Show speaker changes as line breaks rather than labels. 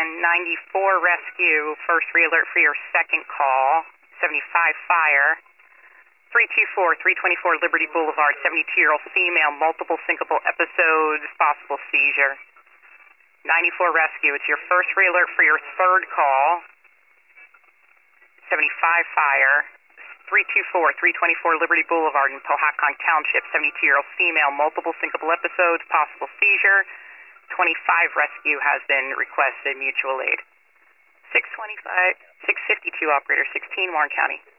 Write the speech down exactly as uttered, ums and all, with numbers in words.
and ninety-four rescue, first re-alert for your second call, seventy-five fire. three two four, three twenty-four Liberty Boulevard, seventy-two-year-old female, multiple syncopal episodes, possible seizure. ninety-four rescue, it's your first re-alert for your third call, seventy-five fire. three two four, three twenty-four Liberty Boulevard in Pohatcong Township, seventy-two-year-old female, multiple syncopal episodes, possible seizure. twenty-five rescue has been requested, mutual aid. six twenty-five, six fifty-two operator, sixteen Warren County.